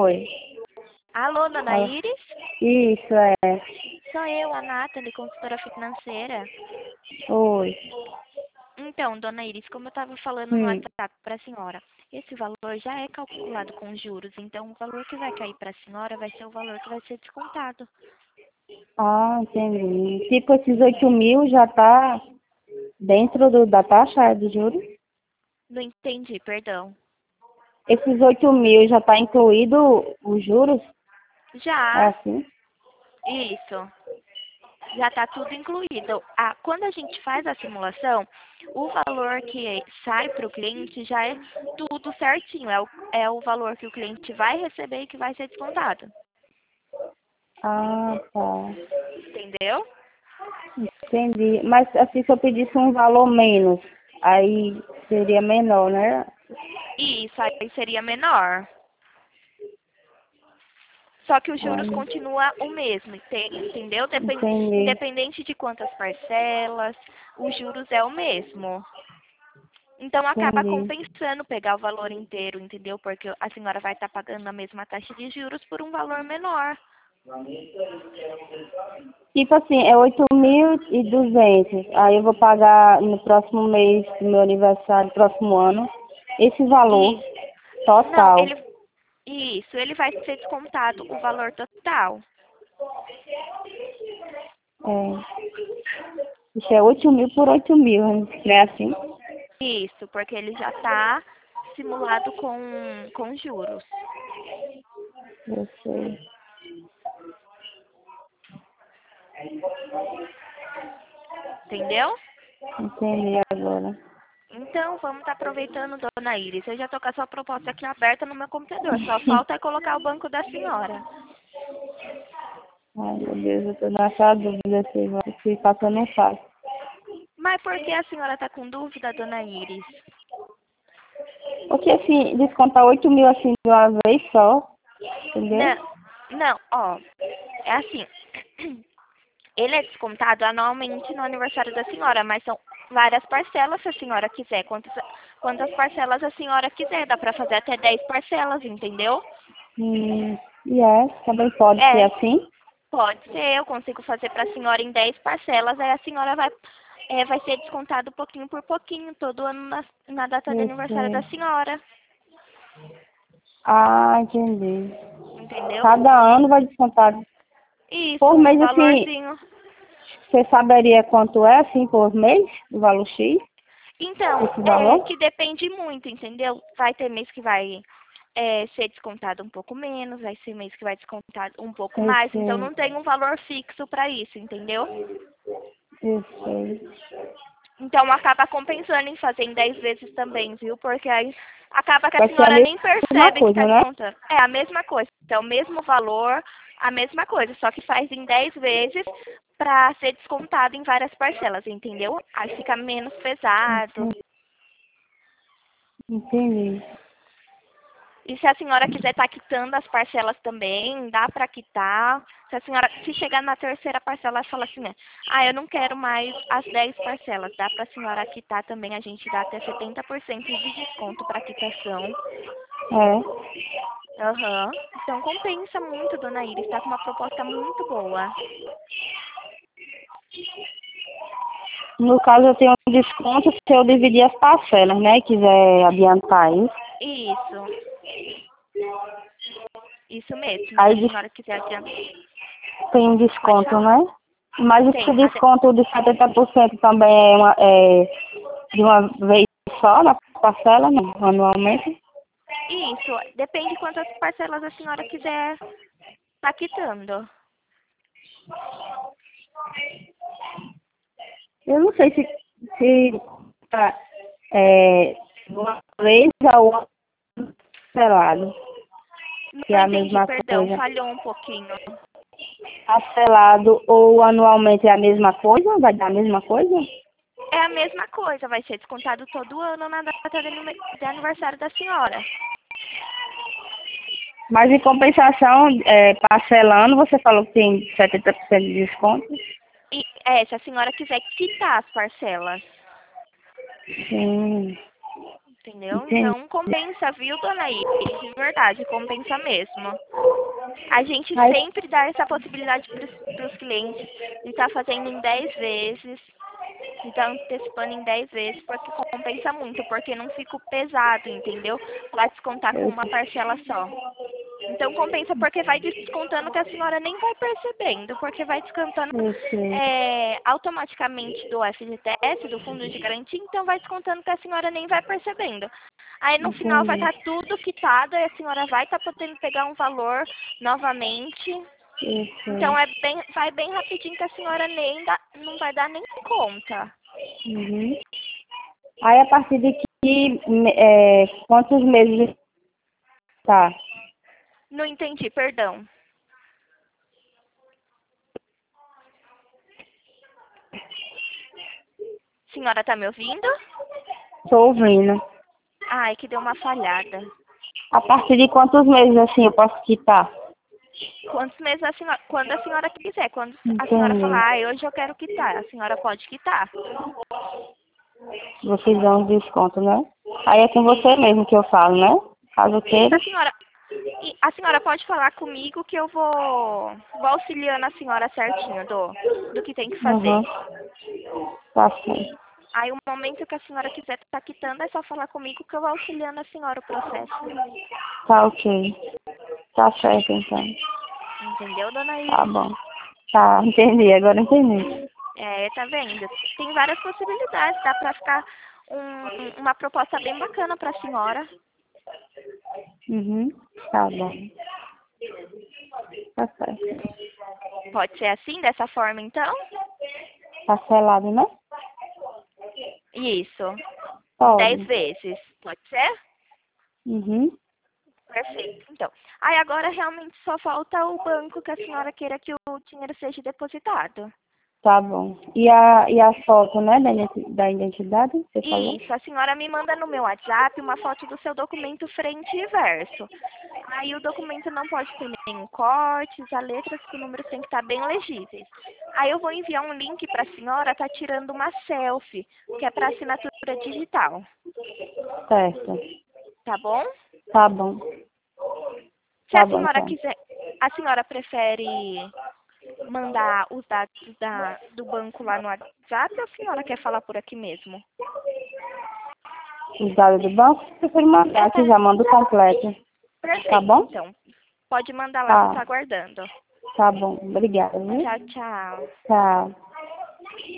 Oi. Alô, dona Fala. Iris? Isso, é. Sou eu, a Nathalie, consultora financeira. Oi. Então, dona Iris, como eu estava falando no Hum. WhatsApp para a senhora, esse valor já é calculado com juros, então o valor que vai cair para a senhora vai ser o valor que vai ser descontado. Ah, entendi. Tipo, esses 8.000 já tá dentro da taxa de juros? Não entendi, perdão. Esses 8.000 já tá incluído os juros? É Já, assim? isso. Já está tudo incluído. Quando a gente faz a simulação, o valor que sai para o cliente já é tudo certinho. É o valor que o cliente vai receber e que vai ser descontado. Ah, tá. Entendeu? Entendi. Mas assim, se eu pedisse um valor menos, aí seria menor, né? E isso aí seria menor. Só que os Ah, juros continua o mesmo, entendeu? entendi. Independente de quantas parcelas, os juros é o mesmo. Então acaba Entendi. compensando pegar o valor inteiro, entendeu? Porque a senhora vai estar pagando a mesma taxa de juros por um valor menor. Tipo assim, é 8.200. Aí eu vou pagar no próximo mês do meu aniversário, próximo ano, esse valor E não, total. ele vai ser descontado o valor total. É, isso é 8.000 por 8.000, não é assim? Isso, porque ele já está simulado com juros. Eu sei. Entendeu? Entendi agora. Então, vamos estar aproveitando, dona Iris. Eu já estou com a sua proposta aqui aberta no meu computador. Só falta é colocar o banco da senhora. Ai, meu Deus, eu tô nessa dúvida se faço ou não faço. Mas por que a senhora está com dúvida, dona Iris? Porque assim, descontar 8.000 assim de uma vez só, entendeu? Não, não, ó. É assim. Ele é descontado anualmente no aniversário da senhora, mas são várias parcelas se a senhora quiser. Quantas parcelas a senhora quiser. Dá para fazer até 10 parcelas, entendeu? Yes, também pode ser É, assim. pode ser. Eu consigo fazer para a senhora em 10 parcelas. Aí a senhora vai ser descontado pouquinho por pouquinho, todo ano na data de Eu aniversário da sei. senhora. Ah, entendi. Entendeu? Cada ano vai descontar. Isso, Por um mês, assim, valorzinho. você saberia quanto é, assim, por mês, o valor X, Então, esse é valor? que depende muito, entendeu? Vai ter mês que vai ser descontado um pouco menos, vai ser mês que vai descontar um pouco Eu mais, então sei, não tem um valor fixo para isso, entendeu? eu sei. Então acaba compensando em fazer em 10 vezes também, viu? Porque aí acaba que a Vai ser a senhora nem mesma percebe que está coisa, né? descontando. É a mesma coisa, é o mesmo valor, a mesma coisa, só que faz em 10 vezes para ser descontado em várias parcelas, entendeu? Aí fica menos pesado. Entendi. E se a senhora quiser estar quitando as parcelas também, dá para quitar. Se chegar na terceira parcela, fala assim, né? Eu não quero mais as 10 parcelas. Dá para a senhora quitar também, a gente dá até 70% de desconto para quitação. É. Aham. Então compensa muito, dona Iris. Está com uma proposta muito boa. No caso, eu tenho um desconto se eu dividir as parcelas, né? Quiser adiantar isso. Isso. Isso mesmo. Se Aí a senhora quiser adiantar. tem um Pode desconto, falar. né? Mas esse Tem. desconto de 70% também é de uma vez só na parcela, não, anualmente? Isso. Depende quantas parcelas a senhora quiser estar quitando. Eu não sei se tá, uma vez a outra parcelado, que é Não a entendi, mesma perdão, coisa. falhou um pouquinho. Parcelado ou anualmente é a mesma coisa? Vai dar a mesma coisa? É a mesma coisa, vai ser descontado todo ano na data de aniversário da senhora. Mas em compensação, parcelando, você falou que tem 70% de desconto? E se a senhora quiser quitar as parcelas, Sim. entendeu? Entendi. Então compensa, viu, dona Iris? De verdade, compensa mesmo. A gente Aí, sempre dá essa possibilidade para os clientes de estar fazendo em 10 vezes, de estar antecipando em 10 vezes, porque compensa muito, porque não fica pesado, entendeu? Vai descontar com eu, uma parcela só. Então compensa porque vai descontando que a senhora nem vai percebendo, porque vai descontando eu sei. automaticamente do FGTS, do Fundo de Garantia, então vai descontando que a senhora nem vai percebendo. Aí no final vai Entendi. estar tudo quitado e a senhora vai estar podendo pegar um valor novamente. Eu Então sei. vai bem rapidinho que a senhora nem não vai dar nem conta. Uhum. Aí, a partir de quantos meses tá? Não entendi, perdão. Senhora tá me ouvindo? Tô ouvindo. Ai, que deu uma falhada. A partir de quantos meses, assim, eu posso quitar? Quantos meses a senhora, quando a senhora quiser, quando a senhora Entendi. falar, hoje eu quero quitar, a senhora pode quitar. Vocês dão um desconto, né? Aí é com você Isso. mesmo que eu falo, né? Caso Isso, queira. a senhora pode falar comigo que eu vou auxiliando a senhora certinho do que tem que fazer. Uhum. Tá certo. Aí o momento que a senhora quiser estar quitando é só falar comigo que eu vou auxiliando a senhora o processo. Tá ok. Tá certo, então. Entendeu, dona Tá Iris? bom. Tá, entendi. Agora entendi. É, tá vendo? Tem várias possibilidades, dá pra ficar uma proposta bem bacana pra senhora. Uhum. Tá bom. Tá certo. Pode ser assim, dessa forma então? Parcelado, né? Isso. Em 10 Pode. vezes. Pode ser? Uhum. Perfeito. Então, aí agora realmente só falta o banco que a senhora queira que o dinheiro seja depositado. Tá bom. E a foto, né, da identidade, você falou? Isso, a senhora me manda no meu WhatsApp uma foto do seu documento frente e verso. Aí o documento não pode ter nenhum corte, as letras com números tem que estar bem legíveis. Aí eu vou enviar um link para a senhora estar tirando uma selfie, que é para assinatura digital. Certo. Tá bom? Tá bom. Se a Tá bom, senhora então. quiser, a senhora prefere mandar os dados do banco lá no WhatsApp ou a senhora quer falar por aqui mesmo? Os dados do banco, se você mandar É, aqui, tá. já mando completo. Tá Perfeito, bom? então. Pode mandar lá que eu tô Tá. aguardando. Tá bom. Obrigada, viu? Tchau, tchau. Tchau.